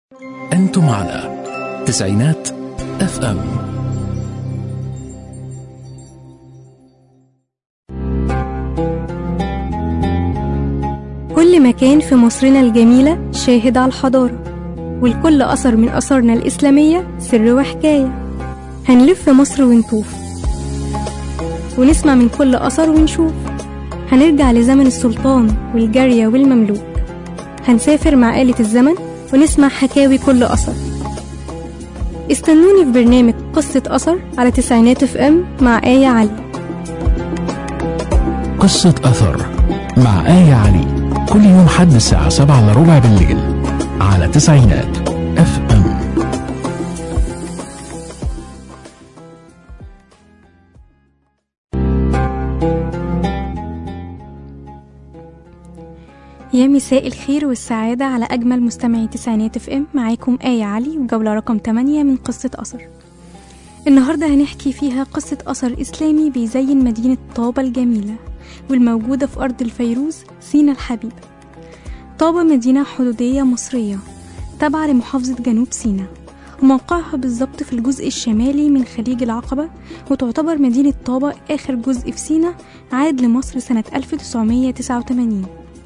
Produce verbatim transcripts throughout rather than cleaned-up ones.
أنتم على تسعينات اف ام. كل مكان في مصرنا الجميلة شاهد على الحضارة، والكل أثر من أثارنا الإسلامية سر وحكاية. هنلف مصر ونطوف ونسمع من كل أثر ونشوف. هنرجع لزمن السلطان والجارية والمملوك، هنسافر مع آلة الزمن ونسمع حكاوي كل أثر. استنوني في برنامج قصة أثر على تسعينات اف ام مع آية علي. قصة أثر مع آية علي كل يوم حد الساعة سبعة إلا ربع بالليل على تسعينات اف ام. يا مساء الخير والسعادة على أجمل مستمعي تسعينات اف ام. معاكم آية علي وجولة رقم ثمانية من قصة أثر. النهاردة هنحكي فيها قصة أثر إسلامي بيزين مدينة طابة الجميلة والموجودة في أرض الفيروز سينا الحبيبة. طابة مدينة حدودية مصرية تابعة لمحافظة جنوب سيناء، وموقعها بالضبط في الجزء الشمالي من خليج العقبة، وتعتبر مدينة طابة آخر جزء في سيناء عاد لمصر سنة ألف وتسعمية وتسعة وثمانين.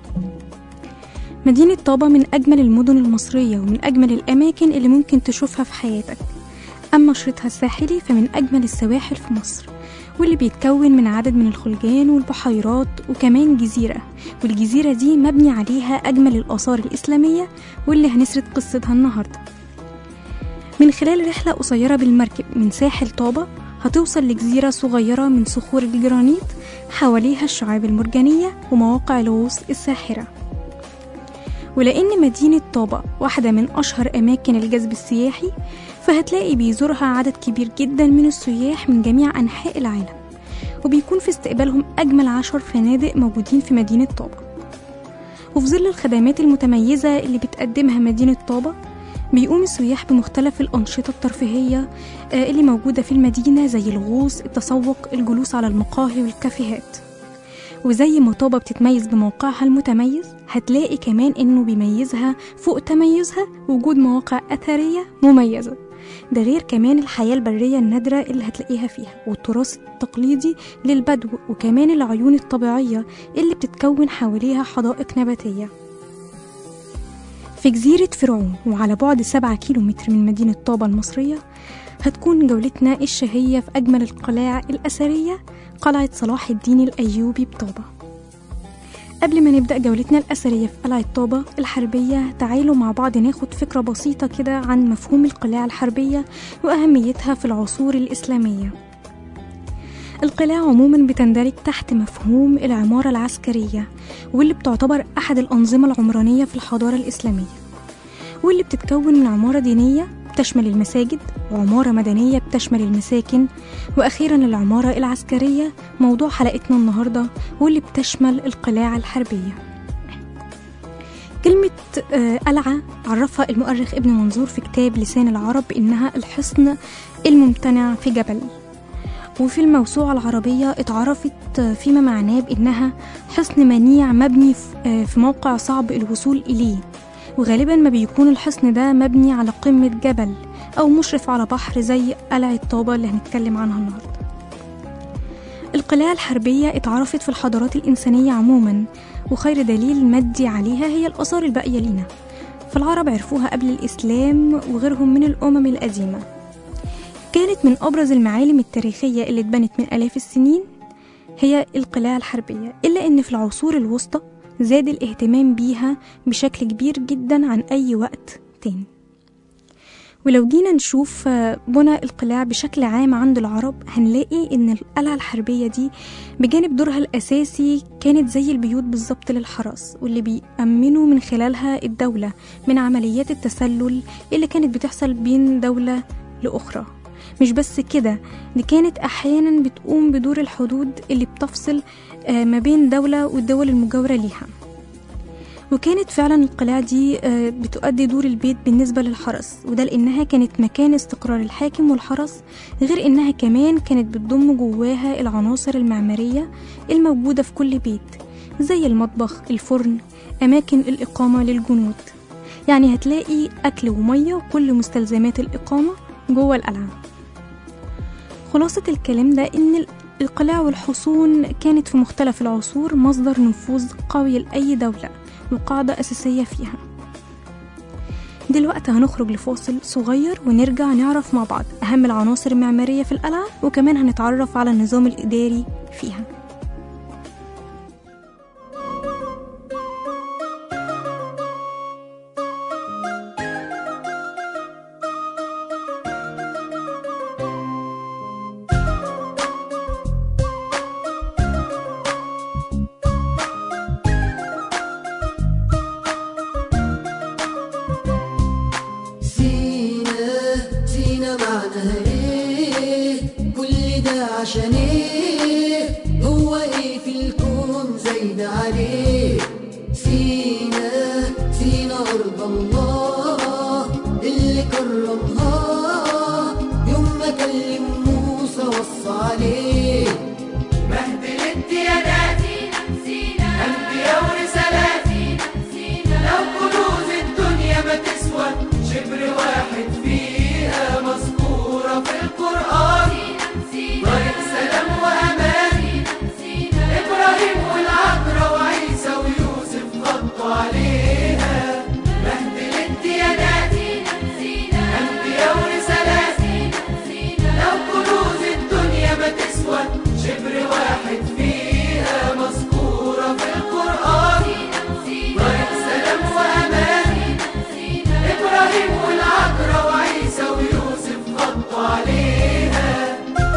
مدينة طابة من أجمل المدن المصرية ومن أجمل الأماكن اللي ممكن تشوفها في حياتك. أما شريطها الساحلي فمن أجمل السواحل في مصر، واللي بيتكون من عدد من الخلجان والبحيرات وكمان جزيرة، والجزيرة دي مبني عليها أجمل الآثار الإسلامية واللي هنسرد قصتها النهاردة. من خلال رحلة قصيرة بالمركب من ساحل طابة هتوصل لجزيرة صغيرة من صخور الجرانيت حواليها الشعاب المرجانية ومواقع الغوص الساحرة. ولأن مدينة طابة واحدة من أشهر أماكن الجذب السياحي، فهتلاقي بيزورها عدد كبير جدا من السياح من جميع أنحاء العالم، وبيكون في استقبالهم أجمل عشر فنادق موجودين في مدينة طابة. وفي ظل الخدمات المتميزة اللي بتقدمها مدينة طابة، بيقوم السياح بمختلف الأنشطة الترفيهية اللي موجودة في المدينة، زي الغوص، التسوق، الجلوس على المقاهي والكافيهات. وزي ما طابة بتتميز بموقعها المتميز، هتلاقي كمان انه بيميزها فوق تميزها وجود مواقع أثرية مميزة، ده غير كمان الحياة البرية النادرة اللي هتلاقيها فيها، والتراث التقليدي للبدو، وكمان العيون الطبيعية اللي بتتكون حواليها حدائق نباتية. في جزيرة فرعون وعلى بعد سبعة كيلو متر من مدينة طابة المصرية، هتكون جولتنا الشهية في أجمل القلاع الأثرية، قلعة صلاح الدين الأيوبي بطابة. قبل ما نبدأ جولتنا الأثرية في قلعة طابة الحربية، تعالوا مع بعض ناخد فكرة بسيطة كده عن مفهوم القلاع الحربية وأهميتها في العصور الإسلامية. القلاع عموما بتندرج تحت مفهوم العمارة العسكرية، واللي بتعتبر أحد الأنظمة العمرانية في الحضارة الإسلامية، واللي بتتكون من عمارة دينية بتشمل المساجد، وعمارة مدنية بتشمل المساكن، وأخيرا العمارة العسكرية موضوع حلقتنا النهاردة، واللي بتشمل القلاع الحربية. كلمة قلعة عرفها المؤرخ ابن منظور في كتاب لسان العرب إنها الحصن الممتنع في جبل، وفي الموسوعة العربية اتعرفت فيما معناه بإنها حصن منيع مبني في موقع صعب الوصول إليه، وغالبا ما بيكون الحصن ده مبني على قمة جبل أو مشرف على بحر زي قلعة طابة اللي هنتكلم عنها النهاردة. القلاع الحربية اتعرفت في الحضارات الإنسانية عموما، وخير دليل مادي عليها هي الآثار الباقية لنا، فالعرب عرفوها قبل الإسلام وغيرهم من الأمم القديمة. كانت من أبرز المعالم التاريخية اللي اتبنت من آلاف السنين هي القلاع الحربية، إلا أن في العصور الوسطى زاد الاهتمام بيها بشكل كبير جدا عن أي وقت تاني. ولو جينا نشوف بنى القلاع بشكل عام عند العرب، هنلاقي ان القلعة الحربية دي بجانب دورها الأساسي كانت زي البيوت بالظبط للحرس، واللي بيأمنوا من خلالها الدولة من عمليات التسلل اللي كانت بتحصل بين دولة لأخرى. مش بس كده، دي كانت أحيانا بتقوم بدور الحدود اللي بتفصل ما بين دولة والدول المجاورة ليها. وكانت فعلا القلاع دي بتؤدي دور البيت بالنسبة للحرس، وده لأنها كانت مكان استقرار الحاكم والحرس، غير أنها كمان كانت بتضم جواها العناصر المعمارية الموجودة في كل بيت، زي المطبخ، الفرن، أماكن الإقامة للجنود. يعني هتلاقي أكل ومية وكل مستلزمات الإقامة جوه القلعة. خلاصة الكلام ده إن القلاع والحصون كانت في مختلف العصور مصدر نفوذ قوي لأي دولة وقاعدة أساسية فيها. دلوقتي هنخرج لفاصل صغير ونرجع نعرف مع بعض أهم العناصر المعمارية في القلعة، وكمان هنتعرف على النظام الإداري فيها. عشان ايه؟ هو ايه في الكون زايد عليه؟ سينا سينا أرض الله اللي كرمها يوم ما كلم موسى وصى عليه. مهد الامتيازات سينا أنبياء ورسالات سينا، لو كنوز الدنيا ما تسوى شبر واحد فيها مذكورة في القرآن. طريق سلام وأمان إبراهيم والعذراء وعيسى ويوسف غطوا عليها. مهد الامتيازات أنبياء ورسالات لو كنوز الدنيا ما تسوى شبر واحد فيها مذكورة في القرآن. طريق سلام وأمان إبراهيم والعذراء وعيسى ويوسف غطوا عليها.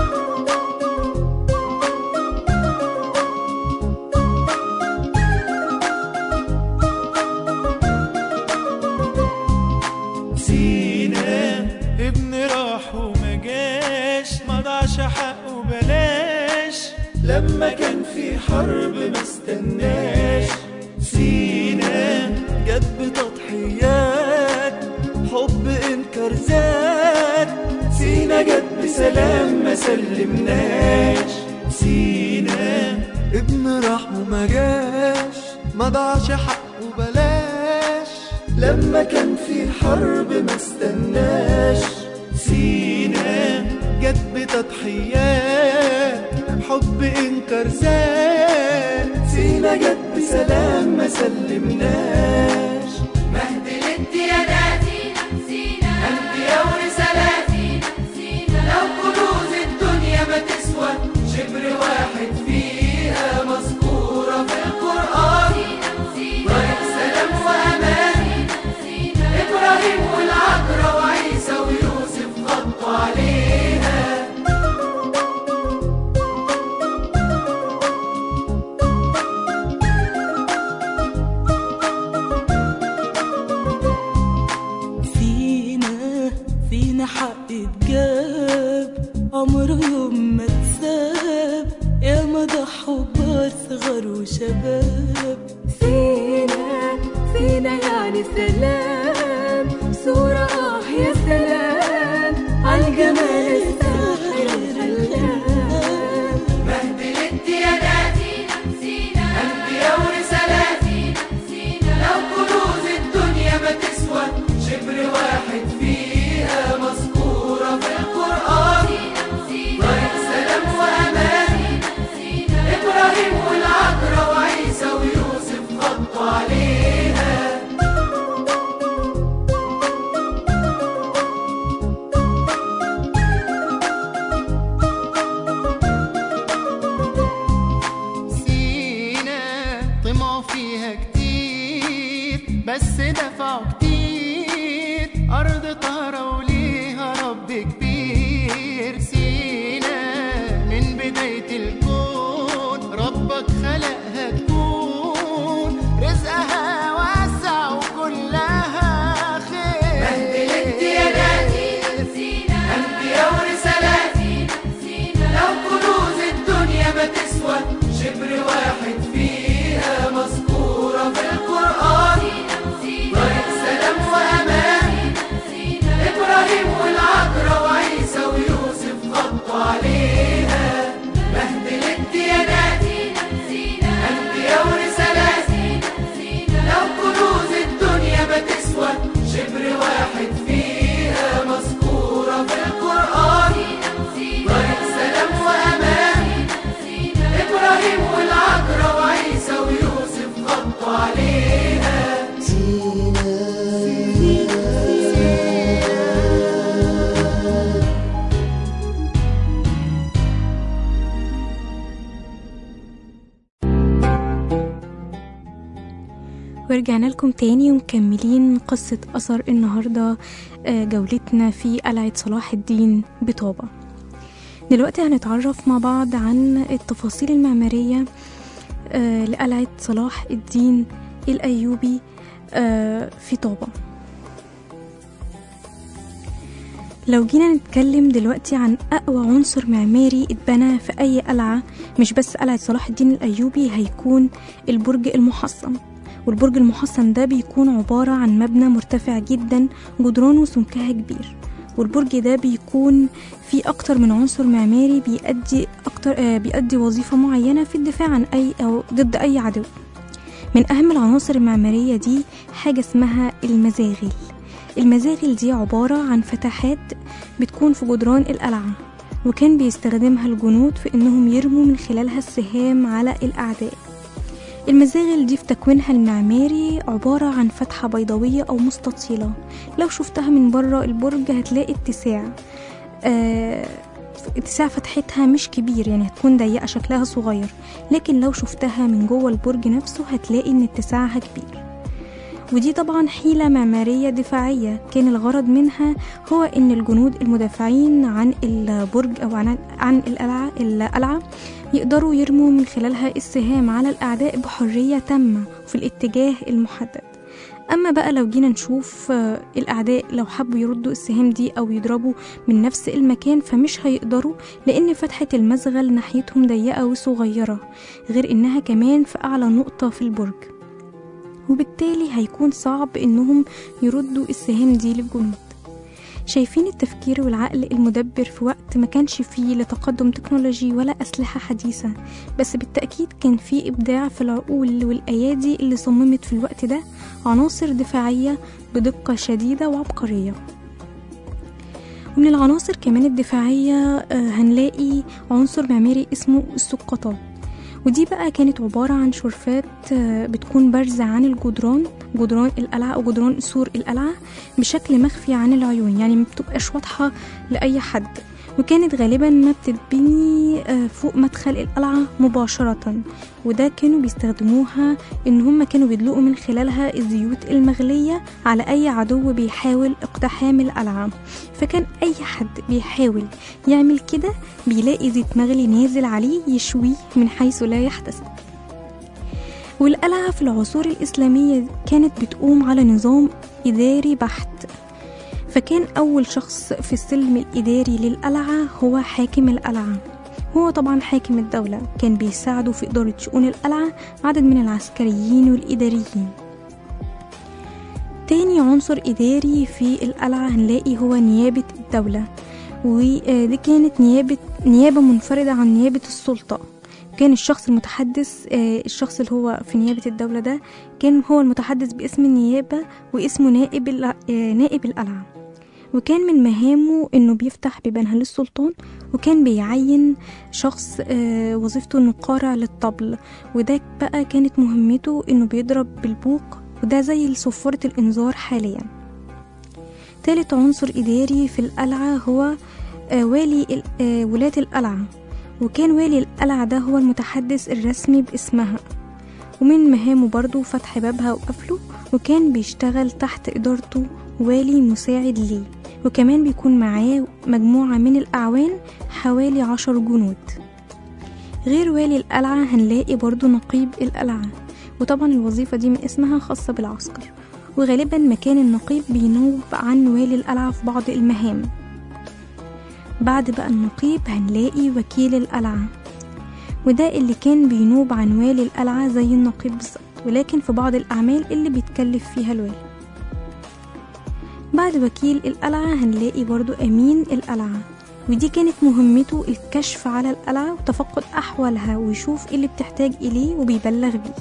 حقه بلاش لما كان في حرب ما استناش. سينا جت بتضحيات حب انكر زاد، سينا جت بسلام ما سلمناش. سينا ابن رحمه ما جاش ما ضاعش حقه بلاش لما كان في حرب ما استناش. سينا جت بتضحيات حب انكر زاد، سينا جت بسلام ما سلمناش. مهد الامتيازات سينا أنبياء ورسالات سينا، لو كنوز الدنيا ما تسوى شبر واحد فيها مذكورة في القرآن. طريق سلام وأمان إبراهيم والعذراء وعيسى ويوسف غطوا عليها. فينا فينا حق اتجاب عمره يوم ما اتساب، يا ما ضحوا بصغر وشباب. فينا فينا يعني سلام صورة آه يا سلام عالجمال الساحر الخلاب. مهد الامتيازات سينا أنبياء ورسالات سينا، لو كنوز الدنيا ما تسوى شبر واحد فيها مذكورة في القرآن. طريق سلام وأمان إبراهيم والعذراء وعيسى ويوسف غطوا عليها. سينا طمعوا فيها كتير بس دفعوا كتير، أرض طهرة وليها رب كبير. سينا من بداية الكون ربك خلقها تكون رزقها واسع وكلها خير. مهد الامتيازات سينا أنبياء ورسالات سينا، لو كنوز الدنيا ما تسوى شبر واحد فيها مذكورة في القرآن. طريق سلام وأمان إبراهيم والعذراء وعيسى ويوسف غطوا عليها. مهد ورجعنا لكم تاني ومكملين قصة أثر النهاردة، جولتنا في قلعة صلاح الدين بطابة. دلوقتي هنتعرف مع بعض عن التفاصيل المعمارية لقلعة صلاح الدين الأيوبي في طابة. لو جينا نتكلم دلوقتي عن أقوى عنصر معماري اتبنى في أي قلعة، مش بس قلعة صلاح الدين الأيوبي، هيكون البرج المحصن. والبرج المحصن ده بيكون عبارة عن مبنى مرتفع جدا جدرانه سمكها كبير، والبرج ده بيكون فيه أكتر من عنصر معماري بيأدي, أكتر آه بيأدي وظيفة معينة في الدفاع عن أي أو ضد أي عدو. من أهم العناصر المعمارية دي حاجة اسمها المزاغل. المزاغل دي عبارة عن فتحات بتكون في جدران القلعة، وكان بيستخدمها الجنود في إنهم يرموا من خلالها السهام على الأعداء. المزاغل دي في تكوينها المعماري عبارة عن فتحة بيضاوية أو مستطيلة. لو شفتها من بره البرج هتلاقي اتساع آه اتساع فتحتها مش كبير، يعني هتكون ضيقة شكلها صغير، لكن لو شفتها من جوه البرج نفسه هتلاقي ان اتساعها كبير. ودي طبعا حيلة معمارية دفاعية كان الغرض منها هو ان الجنود المدافعين عن البرج او عن, عن القلعة, القلعة يقدروا يرموا من خلالها السهام على الأعداء بحرية تامة في الاتجاه المحدد. أما بقى لو جينا نشوف الأعداء لو حبوا يردوا السهام دي أو يضربوا من نفس المكان فمش هيقدروا، لأن فتحة المزغل ناحيتهم ضيقة وصغيرة، غير إنها كمان في أعلى نقطة في البرج، وبالتالي هيكون صعب إنهم يردوا السهام دي للجنود. شايفين التفكير والعقل المدبر في وقت ما كانش فيه لا تقدم تكنولوجي ولا أسلحة حديثة، بس بالتأكيد كان فيه إبداع في العقول والأيادي اللي صممت في الوقت ده عناصر دفاعية بدقة شديدة وعبقرية. ومن العناصر كمان الدفاعية هنلاقي عنصر معماري اسمه السقطات، ودي بقى كانت عبارة عن شرفات بتكون بارزة عن الجدران جدران القلعة أو جدران سور القلعة بشكل مخفي عن العيون، يعني ما بتبقاش واضحة لأي حد، وكانت غالبا ما بتتبني فوق مدخل القلعة مباشرة، وده كانوا بيستخدموها إن هم كانوا بيدلقوا من خلالها الزيوت المغلية على أي عدو بيحاول اقتحام القلعة. فكان أي حد بيحاول يعمل كده بيلاقي زيت مغلي نازل عليه يشويه من حيث لا يحتسب. والقلعة في العصور الإسلامية كانت بتقوم على نظام إداري بحت، فكان أول شخص في السلم الإداري للقلعة هو حاكم القلعة، هو طبعا حاكم الدولة، كان بيساعده في إدارة شؤون القلعة عدد من العسكريين والإداريين. تاني عنصر إداري في القلعة هنلاقي هو نيابة الدولة، ودي كانت نيابة نيابة منفردة عن نيابة السلطة. كان الشخص المتحدث الشخص اللي هو في نيابة الدولة ده كان هو المتحدث باسم النيابة واسمه نائب نائب القلعة، وكان من مهامه انه بيفتح بيبانها للسلطان، وكان بيعين شخص وظيفته انه قارع للطبل، وده بقى كانت مهمته انه بيضرب بالبوق، وده زي صفارة الانذار حاليا. ثالث عنصر اداري في القلعة هو والي ولاة القلعة، وكان والي القلعة ده هو المتحدث الرسمي باسمها، ومن مهامه برضو فتح بابها وقفله، وكان بيشتغل تحت إدارته والي مساعد ليه، وكمان بيكون معاه مجموعة من الأعوان حوالي عشر جنود. غير والي القلعة هنلاقي برضو نقيب القلعة، وطبعا الوظيفة دي من اسمها خاصة بالعسكر، وغالبا مكان النقيب بينوب عن والي القلعة في بعض المهام. بعد بقى النقيب هنلاقي وكيل القلعة، وده اللي كان بينوب عن والي القلعة زي النقيب بالظبط، ولكن في بعض الأعمال اللي بيتكلف فيها الوالي. بعد وكيل القلعة هنلاقي برضو أمين القلعة، ودي كانت مهمته الكشف على القلعة وتفقد أحوالها ويشوف إيه اللي بتحتاج إليه وبيبلغ بيه.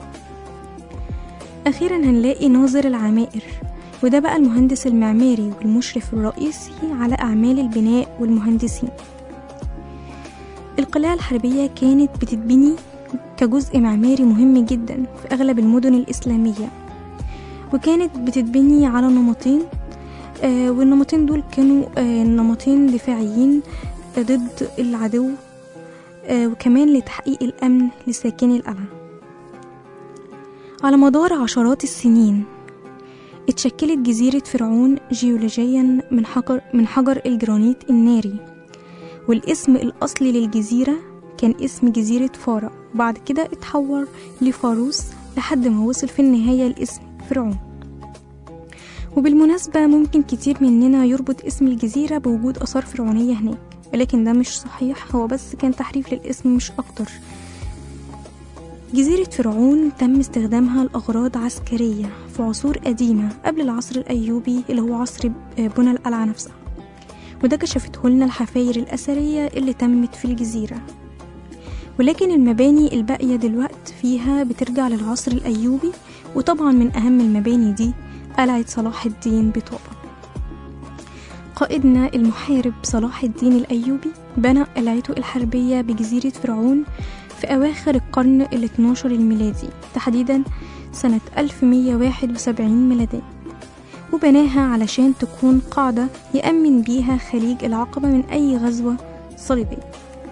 أخيرا هنلاقي ناظر العمائر، وده بقى المهندس المعماري والمشرف الرئيسي على أعمال البناء والمهندسين. القلاع الحربية كانت بتتبني كجزء معماري مهم جدا في أغلب المدن الإسلامية، وكانت بتتبني على نمطين، آه والنمطين دول كانوا آه نمطين دفاعيين آه ضد العدو، آه وكمان لتحقيق الأمن لساكني القلعة. على مدار عشرات السنين اتشكلت جزيرة فرعون جيولوجيا من حجر, من حجر الجرانيت الناري، والاسم الأصلي للجزيرة كان اسم جزيرة فارا، وبعد كده اتحول لفاروس لحد ما وصل في النهاية الاسم فرعون. وبالمناسبة ممكن كتير مننا يربط اسم الجزيرة بوجود آثار فرعونية هناك، ولكن ده مش صحيح، هو بس كان تحريف للاسم مش أكتر. جزيرة فرعون تم استخدامها لأغراض عسكرية في عصور قديمة قبل العصر الأيوبي اللي هو عصر بنى القلعة نفسها، وده كشفته لنا الحفاير الأثرية اللي تمت في الجزيرة. ولكن المباني الباقية دلوقت فيها بترجع للعصر الأيوبي، وطبعا من أهم المباني دي قلعة صلاح الدين بطابة. قائدنا المحارب صلاح الدين الأيوبي بنى قلعته الحربية بجزيرة فرعون في أواخر القرن الاثناشر الميلادي، تحديدا سنة ألف ومية وواحد وسبعين ميلادي، وبناها علشان تكون قاعدة يأمن بيها خليج العقبة من أي غزوة صليبية.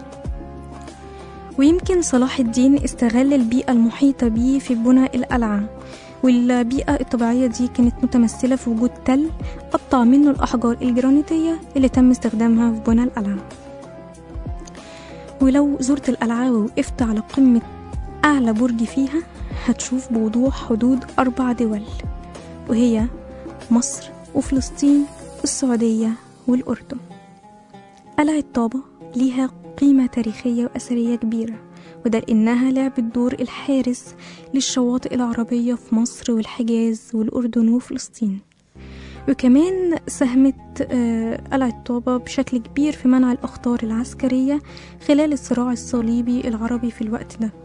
ويمكن صلاح الدين استغل البيئة المحيطة به في بناء القلعة، والبيئة الطبيعية دي كانت متمثلة في وجود تل قطع منه الأحجار الجرانيتية اللي تم استخدامها في بناء القلعة. ولو زرت القلعة ووقفت على قمة أعلى برج فيها هتشوف بوضوح حدود أربع دول، وهي مصر وفلسطين والسعودية والأردن. قلعة طابة ليها قيمة تاريخية وأثرية كبيرة، وده لأنها لعبت دور الحارس للشواطئ العربية في مصر والحجاز والأردن وفلسطين. وكمان ساهمت قلعة طابة بشكل كبير في منع الأخطار العسكرية خلال الصراع الصليبي العربي في الوقت ده.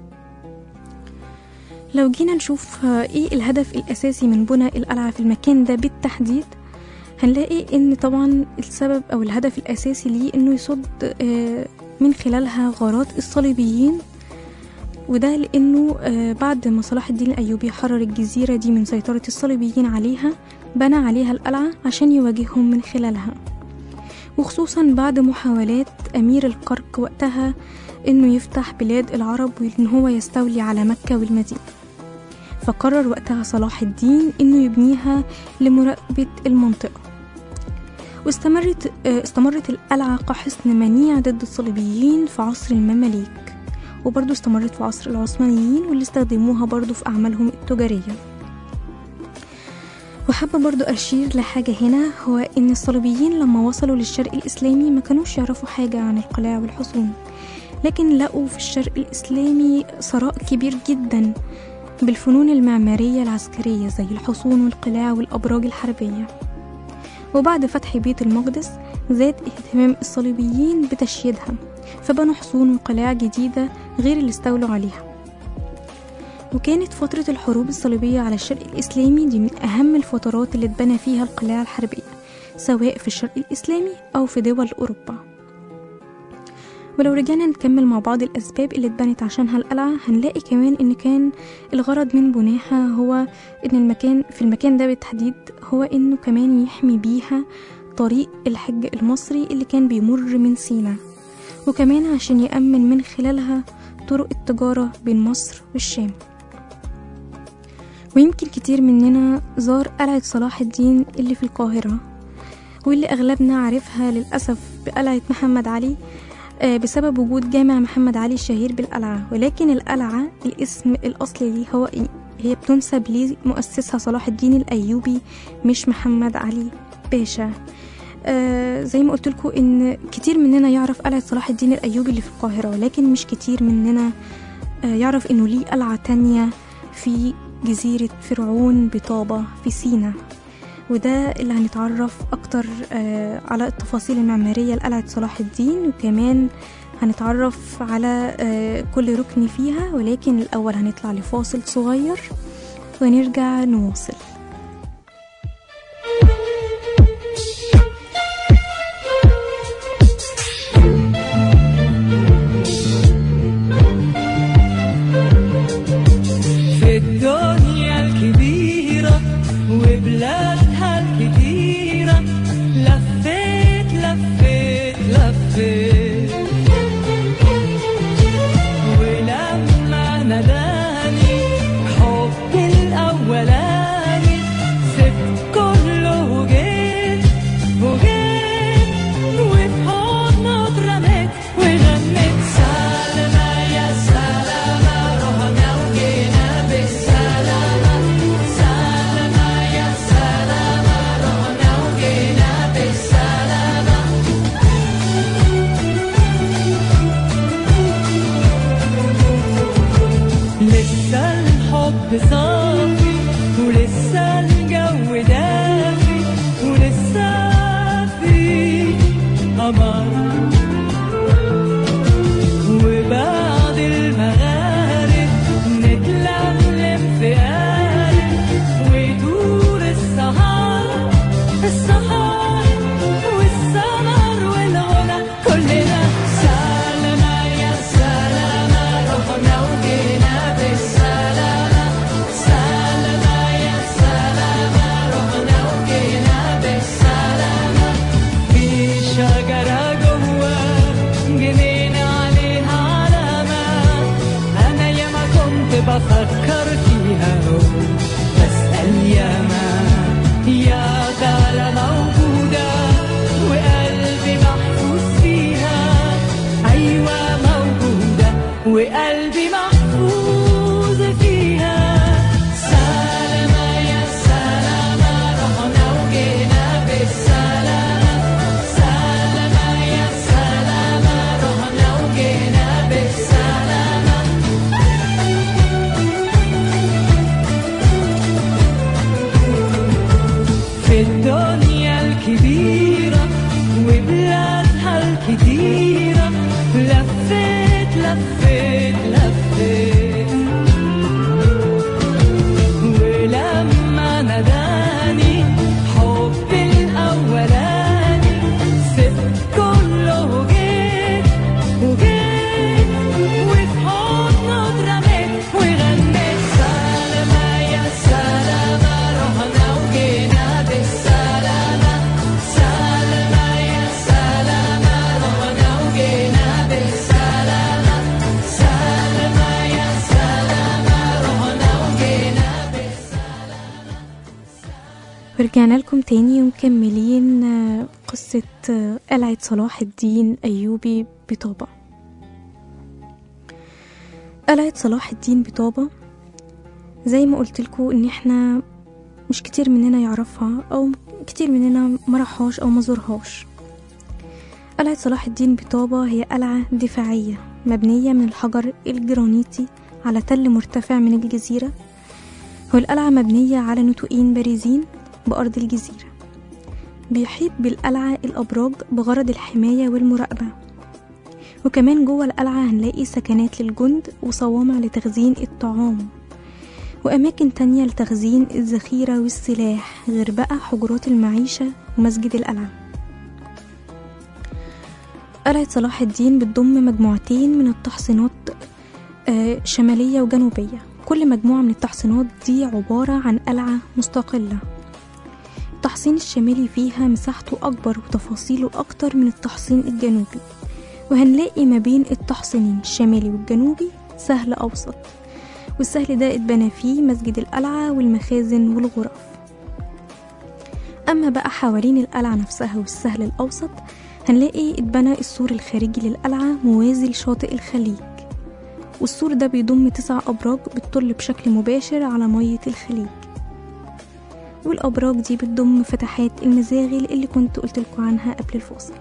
لو جينا نشوف ايه الهدف الأساسي من بناء القلعة في المكان ده بالتحديد، هنلاقي ان طبعا السبب او الهدف الأساسي ليه انه يصد من خلالها غارات الصليبيين، وده لأنه بعد ما صلاح الدين الأيوبي حرر الجزيرة دي من سيطرة الصليبيين عليها بنى عليها القلعة عشان يواجههم من خلالها، وخصوصا بعد محاولات أمير القرق وقتها إنه يفتح بلاد العرب وإن هو يستولي على مكة والمدينة، فقرر وقتها صلاح الدين إنه يبنيها لمراقبة المنطقة. واستمرت استمرت القلعة كحصن منيع ضد الصليبيين في عصر المماليك، وبرضو استمرت في عصر العثمانيين واللي استخدموها برضو في أعمالهم التجارية. وحابة برضو أشير لحاجة هنا، هو إن الصليبيين لما وصلوا للشرق الإسلامي ما كانوش يعرفوا حاجة عن القلاع والحصون، لكن لقوا في الشرق الإسلامي ثراء كبير جدا بالفنون المعمارية العسكرية زي الحصون والقلاع والأبراج الحربية. وبعد فتح بيت المقدس زاد اهتمام الصليبيين بتشييدها، فبنوا حصون وقلاع جديدة غير اللي استولوا عليها. وكانت فترة الحروب الصليبية على الشرق الإسلامي دي من أهم الفترات اللي اتبنى فيها القلاع الحربية، سواء في الشرق الإسلامي أو في دول أوروبا. ولو رجعنا نكمل مع بعض الأسباب اللي اتبنت عشانها القلعة، هنلاقي كمان إن كان الغرض من بنائها هو إن المكان في المكان ده بالتحديد هو إنه كمان يحمي بيها طريق الحج المصري اللي كان بيمر من سيناء، وكمان عشان يأمن من خلالها طرق التجارة بين مصر والشام. ويمكن كتير مننا زار قلعة صلاح الدين اللي في القاهرة، واللي أغلبنا عارفها للأسف بقلعة محمد علي بسبب وجود جامع محمد علي الشهير بالقلعة. ولكن القلعة الاسم الأصلي ليه هو إيه؟ هي بتنسب لمؤسسها صلاح الدين الأيوبي مش محمد علي باشا. آه زي ما قلت لكم ان كتير مننا يعرف قلعة صلاح الدين الأيوبي اللي في القاهرة، ولكن مش كتير مننا آه يعرف انه ليه قلعة تانية في جزيرة فرعون بطابة في سيناء. وده اللي هنتعرف اكتر آه على التفاصيل المعمارية لقلعة صلاح الدين، وكمان هنتعرف على آه كل ركن فيها. ولكن الأول هنطلع لفاصل صغير ونرجع نواصل. ولما ناداني حب يا ترى موجودة وقلبي محفوظ فيها. أيوة موجودة وقلبي محفوظ فيها. سلامة يا سلامة رحنا وجينا بالسلامة. سلامة يا سلامة رحنا وجينا بالسلامة. في الدنيا الكبيرة وبلادها الكتيرة لفيت لفيت لفيت، ولما ناداني حبي الأولاني سبت كله وجيت وجيت وفي حضنه اترميت وغنيت. سلامة يا سلامة رحنا وجينا بالسلامة. سلامة يا سلامة رحنا وجينا بالسلامة. سلامة يا سلامة رحنا وجينا بالسلامة. ورجعنا لكم تاني ومكملين آه، قصة آه، قلعة صلاح الدين أيوبي بطابة. قلعة صلاح الدين بطابة زي ما قلت لكم ان احنا مش كتير مننا يعرفها او كتير مننا مرحاش او مزورهاش. قلعة صلاح الدين بطابة هي قلعة دفاعية مبنية من الحجر الجرانيتي على تل مرتفع من الجزيرة. والقلعة مبنية على نتوئين بارزين بأرض الجزيرة. بيحيط بالقلعة الأبراج بغرض الحماية والمراقبة. وكمان جوه القلعة هنلاقي سكنات للجند وصوامع لتخزين الطعام وأماكن تانية لتخزين الذخيرة والسلاح، غير بقى حجرات المعيشة ومسجد القلعة. قلعة صلاح الدين بتضم مجموعتين من التحصينات آه، شمالية وجنوبية. كل مجموعة من التحصينات دي عبارة عن قلعة مستقلة. التحصين الشمالي فيها مساحته أكبر وتفاصيله أكتر من التحصين الجنوبي. وهنلاقي ما بين التحصينين الشمالي والجنوبي سهل أوسط، والسهل ده اتبنى فيه مسجد القلعة والمخازن والغرف. أما بقى حوالين القلعة نفسها والسهل الأوسط هنلاقي اتبنى السور الخارجي للقلعة موازي لشاطئ الخليج، والسور ده بيضم تسع أبراج بتطل بشكل مباشر على مية الخليج. والأبراج دي بتضم فتحات المزاغل اللي كنت قلتلكوا عنها قبل الفاصل.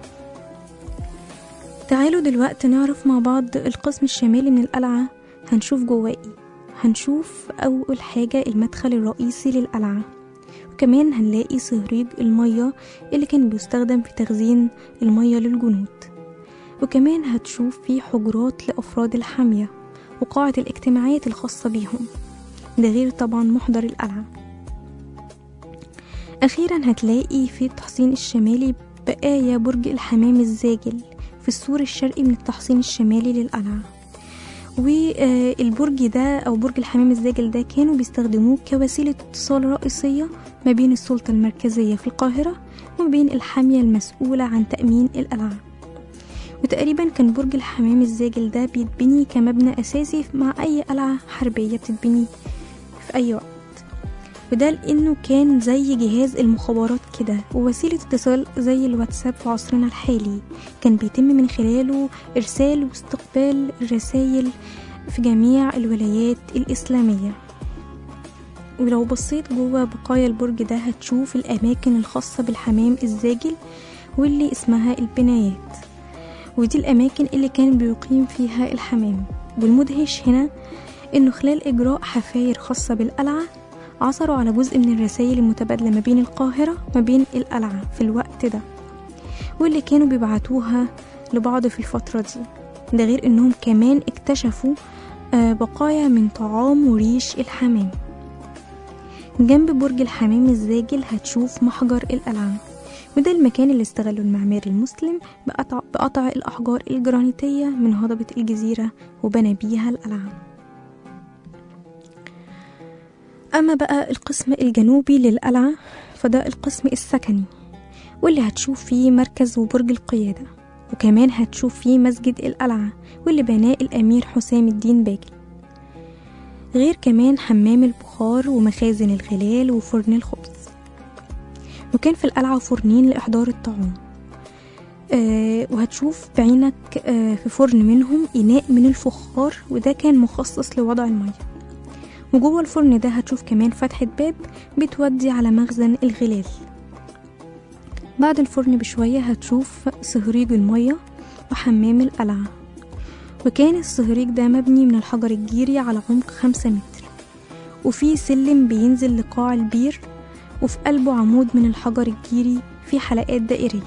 تعالوا دلوقتي نعرف مع بعض القسم الشمالي من القلعة. هنشوف جواه ايه. هنشوف أول حاجة المدخل الرئيسي للقلعة، وكمان هنلاقي صهريج المية اللي كان بيستخدم في تخزين المية للجنود. وكمان هتشوف فيه حجرات لأفراد الحامية وقاعة الاجتماعات الخاصة بيهم، ده غير طبعا محضر القلعة. أخيرا هتلاقي في التحصين الشمالي بقايا برج الحمام الزاجل في السور الشرقي من التحصين الشمالي للقلعة. والبرج ده أو برج الحمام الزاجل ده كانوا بيستخدموه كوسيلة اتصال رئيسية ما بين السلطة المركزية في القاهرة وما بين الحامية المسؤولة عن تأمين القلعة. وتقريبا كان برج الحمام الزاجل ده بيتبني كمبنى أساسي مع أي قلعة حربية بتتبني في أي وقت، وده لأنه كان زي جهاز المخابرات كده ووسيلة اتصال زي الواتساب في عصرنا الحالي، كان بيتم من خلاله إرسال واستقبال الرسائل في جميع الولايات الإسلامية. ولو بصيت جوه بقايا البرج ده هتشوف الأماكن الخاصة بالحمام الزاجل واللي اسمها البنايات، ودي الأماكن اللي كان بيقيم فيها الحمام. والمدهش هنا إنه خلال إجراء حفاير خاصة بالقلعة عثروا على جزء من الرسائل المتبادلة ما بين القاهرة ما بين القلعة في الوقت ده، واللي كانوا بيبعتوها لبعض في الفترة دي. ده غير إنهم كمان اكتشفوا بقايا من طعام وريش الحمام. جنب برج الحمام الزاجل هتشوف محجر القلعة، وده المكان اللي استغله المعماري المسلم بقطع, بقطع الأحجار الجرانيتية من هضبة الجزيرة وبنى بيها القلعة. أما بقى القسم الجنوبي للقلعة فده القسم السكني، واللي هتشوف فيه مركز وبرج القيادة، وكمان هتشوف فيه مسجد القلعة واللي بناه الأمير حسام الدين باجي، غير كمان حمام البخار ومخازن الغلال وفرن الخبز. وكان في القلعة فرنين لإحضار الطعام. آه وهتشوف بعينك آه في فرن منهم إناء من الفخار، وده كان مخصص لوضع المية. وجوه الفرن ده هتشوف كمان فتحة باب بتودي على مخزن الغلال. بعد الفرن بشوية هتشوف صهريج المية وحمام القلعة، وكان الصهريج ده مبني من الحجر الجيري على عمق خمسة متر، وفيه سلم بينزل لقاع البير، وفي قلبه عمود من الحجر الجيري في حلقات دائرية.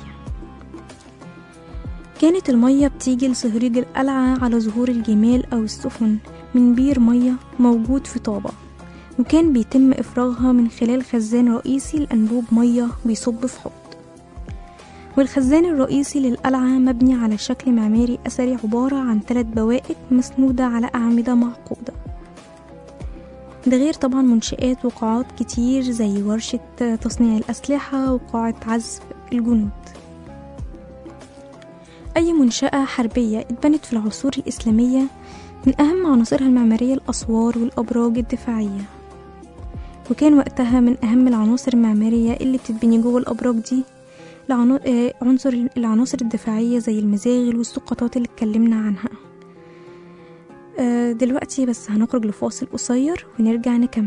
كانت المية بتيجي لصهريج القلعة على ظهور الجمال أو السفن من بير مية موجود في طابة، وكان بيتم إفراغها من خلال خزان رئيسي لأنبوب مية بيصب في حوض. والخزان الرئيسي للقلعة مبني على شكل معماري أثري عبارة عن ثلاث بوائق مسنودة على أعمدة معقودة. ده غير طبعا منشآت وقاعات كتير زي ورشة تصنيع الأسلحة وقاعة عزف الجنود. أي منشأة حربية اتبنت في العصور الإسلامية من أهم عناصرها المعمارية الأسوار والأبراج الدفاعية، وكان وقتها من أهم العناصر المعمارية اللي بتتبني جوه الأبراج دي عنصر العناصر الدفاعية زي المزاغل والسقطات اللي اتكلمنا عنها. دلوقتي بس هنخرج لفاصل قصير ونرجع نكمل.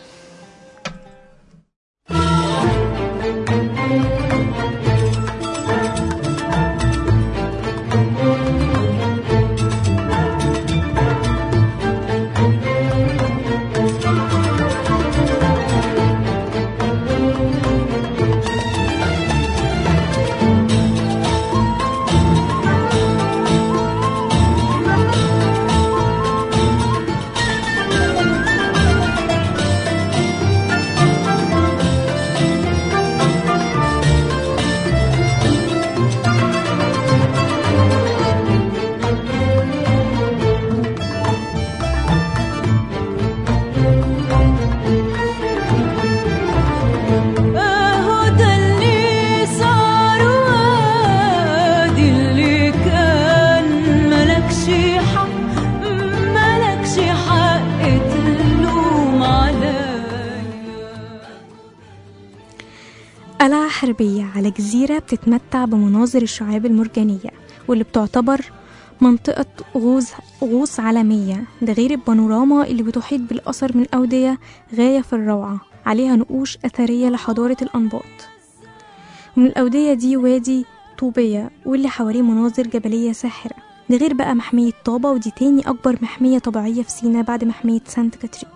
قلعة حربية على جزيرة بتتمتع بمناظر الشعاب المرجانية، واللي بتعتبر منطقة غوص, غوص عالمية. ده غير البانوراما اللي بتحيط بالأثر من أودية غاية في الروعة عليها نقوش أثرية لحضارة الأنباط. ومن الأودية دي وادي طوبية واللي حواليه مناظر جبلية ساحرة. ده غير بقى محمية طابة، ودي تاني أكبر محمية طبيعية في سيناء بعد محمية سانت كاترين.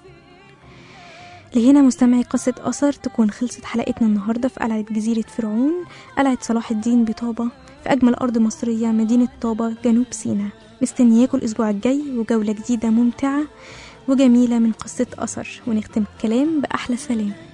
لهنا مستمعي قصة أثر تكون خلصت حلقتنا النهاردة في قلعة جزيرة فرعون، قلعة صلاح الدين بطابة في أجمل أرض مصرية مدينة طابة جنوب سيناء. مستنياكم الأسبوع الجاي وجولة جديدة ممتعة وجميلة من قصة أثر، ونختم الكلام بأحلى سلام.